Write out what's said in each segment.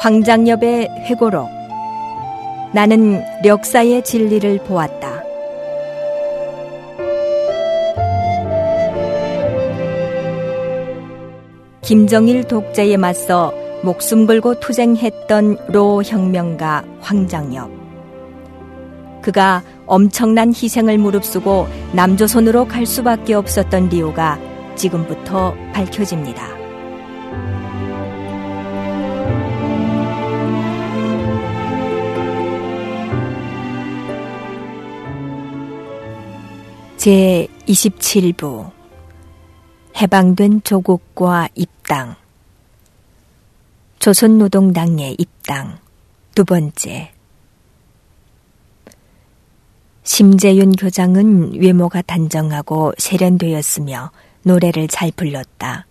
황장엽의 회고록. 나는 력사의 진리를 보았다. 김정일 독재에 맞서 목숨 걸고 투쟁했던 로 혁명가 황장엽. 그가 엄청난 희생을 무릅쓰고 남조선으로 갈 수밖에 없었던 이유가 지금부터 밝혀집니다. 제27부 해방된 조국과 입당. 조선노동당의 입당 두 번째. 심재윤 교장은 외모가 단정하고 세련되었으며 노래를 잘 불렀다.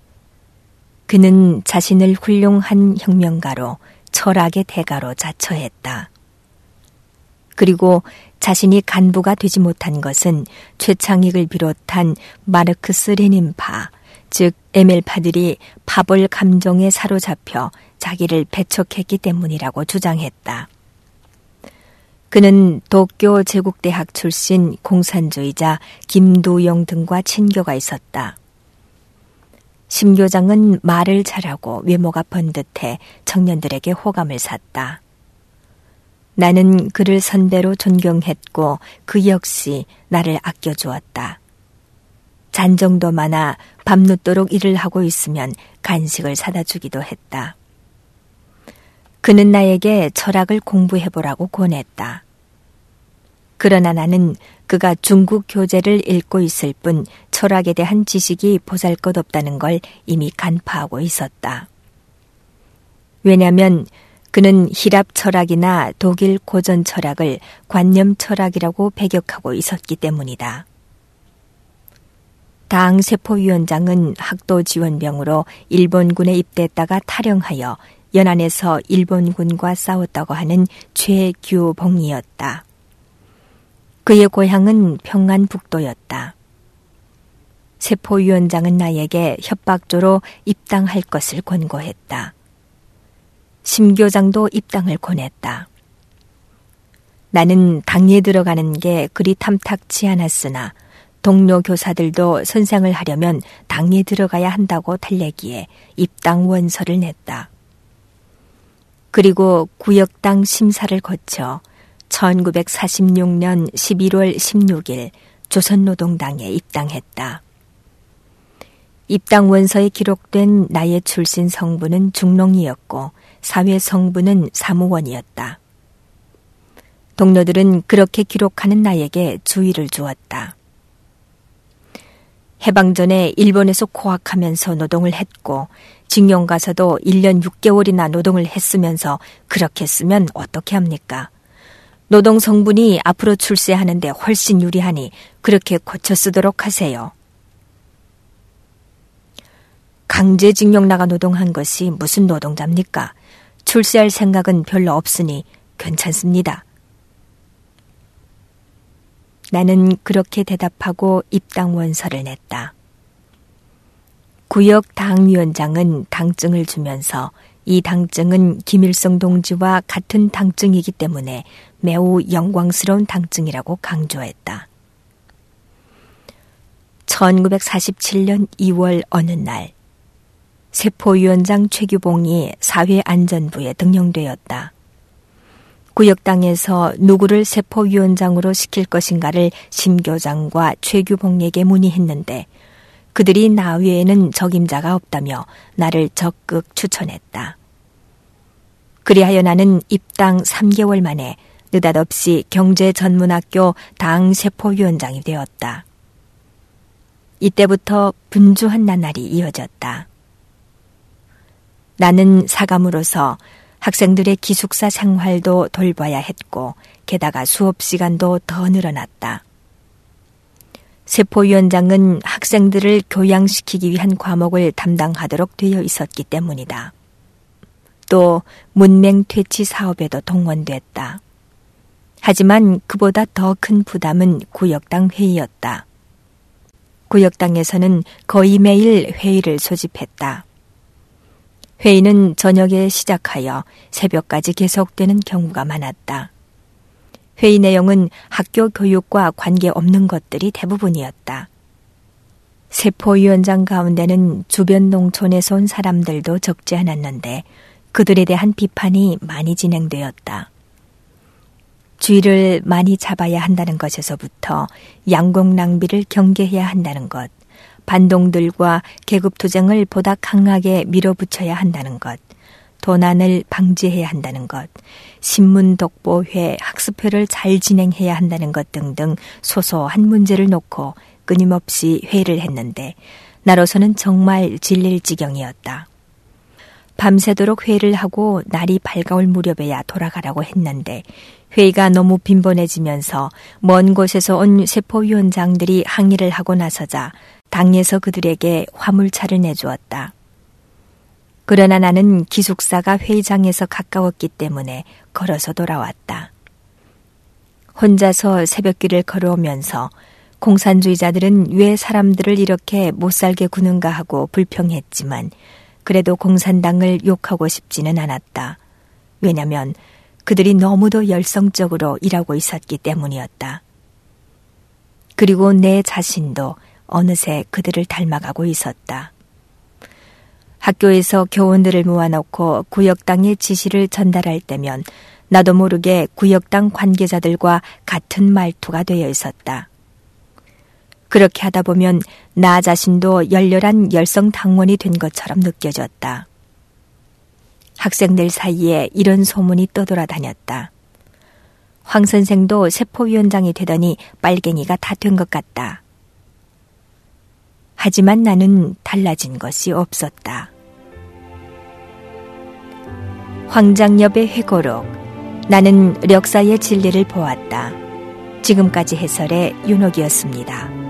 그는 자신을 훌륭한 혁명가로 철학의 대가로 자처했다. 그리고 자신이 간부가 되지 못한 것은 최창익을 비롯한 마르크스 레닌파, 즉 ML파들이 파벌 감정에 사로잡혀 자기를 배척했기 때문이라고 주장했다. 그는 도쿄 제국대학 출신 공산주의자 김두영 등과 친교가 있었다. 심 교장은 말을 잘하고 외모가 번듯해 청년들에게 호감을 샀다. 나는 그를 선배로 존경했고 그 역시 나를 아껴주었다. 잔정도 많아 밤늦도록 일을 하고 있으면 간식을 사다 주기도 했다. 그는 나에게 철학을 공부해보라고 권했다. 그러나 나는 그가 중국 교재를 읽고 있을 뿐 철학에 대한 지식이 보잘것없다는 걸 이미 간파하고 있었다. 왜냐하면 그는 히랍 철학이나 독일 고전 철학을 관념 철학이라고 배격하고 있었기 때문이다. 당 세포위원장은 학도 지원병으로 일본군에 입대했다가 탈영하여 연안에서 일본군과 싸웠다고 하는 최규봉이었다. 그의 고향은 평안북도였다. 세포위원장은 나에게 협박조로 입당할 것을 권고했다. 심 교장도 입당을 권했다. 나는 당에 들어가는 게 그리 탐탁치 않았으나 동료 교사들도 선생을 하려면 당에 들어가야 한다고 달래기에 입당 원서를 냈다. 그리고 구역당 심사를 거쳐 1946년 11월 16일 조선노동당에 입당했다. 입당 원서에 기록된 나의 출신 성분은 중농이었고 사회 성분은 사무원이었다. 동료들은 그렇게 기록하는 나에게 주의를 주었다. 해방 전에 일본에서 코학하면서 노동을 했고 징용 가서도 1년 6개월이나 노동을 했으면서 그렇게 쓰면 어떻게 합니까? 노동 성분이 앞으로 출세하는데 훨씬 유리하니 그렇게 고쳐 쓰도록 하세요. 강제징용 나가 노동한 것이 무슨 노동자입니까? 출세할 생각은 별로 없으니 괜찮습니다. 나는 그렇게 대답하고 입당 원서를 냈다. 구역 당위원장은 당증을 주면서 이 당증은 김일성 동지와 같은 당증이기 때문에 매우 영광스러운 당증이라고 강조했다. 1947년 2월 어느 날 세포위원장 최규봉이 사회안전부에 등용되었다. 구역당에서 누구를 세포위원장으로 시킬 것인가를 심 교장과 최규봉에게 문의했는데 그들이 나 외에는 적임자가 없다며 나를 적극 추천했다. 그리하여 나는 입당 3개월 만에 느닷없이 경제전문학교 당 세포위원장이 되었다. 이때부터 분주한 나날이 이어졌다. 나는 사감으로서 학생들의 기숙사 생활도 돌봐야 했고 게다가 수업 시간도 더 늘어났다. 세포위원장은 학생들을 교양시키기 위한 과목을 담당하도록 되어 있었기 때문이다. 또 문맹 퇴치 사업에도 동원됐다. 하지만 그보다 더 큰 부담은 구역당 회의였다. 구역당에서는 거의 매일 회의를 소집했다. 회의는 저녁에 시작하여 새벽까지 계속되는 경우가 많았다. 회의 내용은 학교 교육과 관계없는 것들이 대부분이었다. 세포위원장 가운데는 주변 농촌에서 온 사람들도 적지 않았는데 그들에 대한 비판이 많이 진행되었다. 쥐를 많이 잡아야 한다는 것에서부터 양곡 낭비를 경계해야 한다는 것, 반동들과 계급투쟁을 보다 강하게 밀어붙여야 한다는 것, 도난을 방지해야 한다는 것, 신문독보회, 학습회를 잘 진행해야 한다는 것 등등 소소한 문제를 놓고 끊임없이 회의를 했는데 나로서는 정말 질릴 지경이었다. 밤새도록 회의를 하고 날이 밝아올 무렵에야 돌아가라고 했는데 회의가 너무 빈번해지면서 먼 곳에서 온 세포위원장들이 항의를 하고 나서자 당에서 그들에게 화물차를 내주었다. 그러나 나는 기숙사가 회의장에서 가까웠기 때문에 걸어서 돌아왔다. 혼자서 새벽길을 걸어오면서 공산주의자들은 왜 사람들을 이렇게 못살게 구는가 하고 불평했지만 그래도 공산당을 욕하고 싶지는 않았다. 왜냐하면 그들이 너무도 열성적으로 일하고 있었기 때문이었다. 그리고 내 자신도 어느새 그들을 닮아가고 있었다. 학교에서 교원들을 모아놓고 구역당의 지시를 전달할 때면 나도 모르게 구역당 관계자들과 같은 말투가 되어 있었다. 그렇게 하다 보면 나 자신도 열렬한 열성당원이 된 것처럼 느껴졌다. 학생들 사이에 이런 소문이 떠돌아다녔다. 황 선생도 세포위원장이 되더니 빨갱이가 다 된 것 같다. 하지만 나는 달라진 것이 없었다. 황장엽의 회고록, 나는 력사의 진리를 보았다. 지금까지 해설의 윤옥이었습니다.